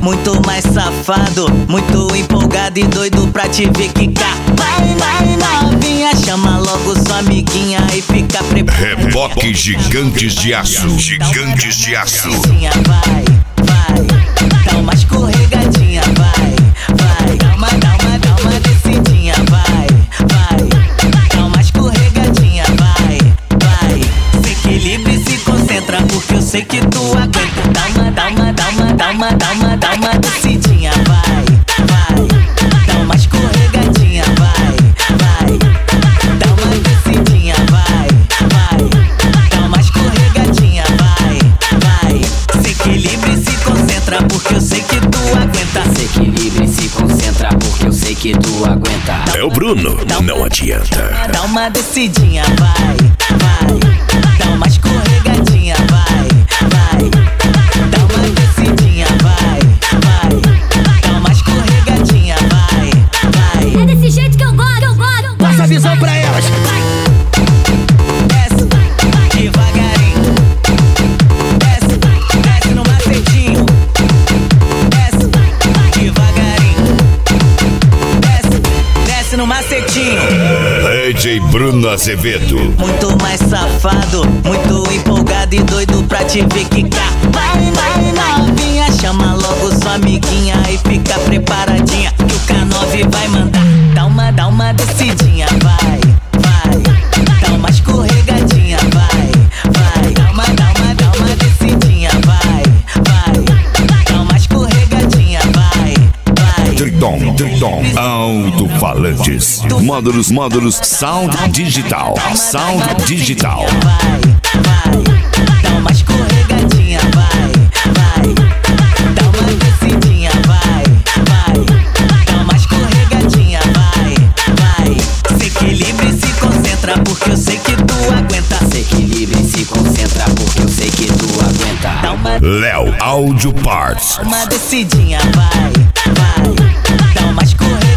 muito mais safado, muito empolgado e doido pra te ver quicar. Vai novinha, chama logo sua amiguinha e fica preparada. Reboque Gigantes de Aço. Gigantes de Aço. Vai, dá uma escorregadinha, vai, dá uma descidinha, vai, dá uma escorregadinha, vai, se equilibra e se concentra, porque eu sei que tu aguenta. Dá uma descidinha, vai, dá uma escorregadinha, vai, dá uma descidinha, vai, dá uma escorregadinha, vai, se equilibra e se concentra, porque eu sei que tu aguenta. Se equilibra e se concentra, porque eu sei que tu aguenta. É o Bruno, não adianta. Dá uma descidinha, vai, dá uma escorregadinha, vai, dá uma descidinha, vai, dá uma escorregadinha, vai. É desse jeito que eu gosto. Passa a visão pra elas. Desce devagarinho, desce no macetinho, desce devagarinho, desce no macetinho. DJ Bruno Azevedo. Muito mais safado, muito empolgado e doido pra te ver quicar. Vai novinha, chama logo sua amiguinha e fica preparadinha, que o K9 vai mandar. Dá uma descidinha, vai, dá uma escorregadinha, vai, dá uma descidinha, vai, dá uma escorregadinha, vai. Tridom, alto-falantes, módulos, sound digital, Vai, dá uma escorregadinha, vai, dá uma descidinha, vai, dá uma escorregadinha, vai, se equilibra e se concentra, porque eu sei que tu aguenta. Se equilibra e se concentra, porque eu sei que tu aguenta. Dá Léo Audio Parts. uma descidinha, vai, dá uma escorregadinha.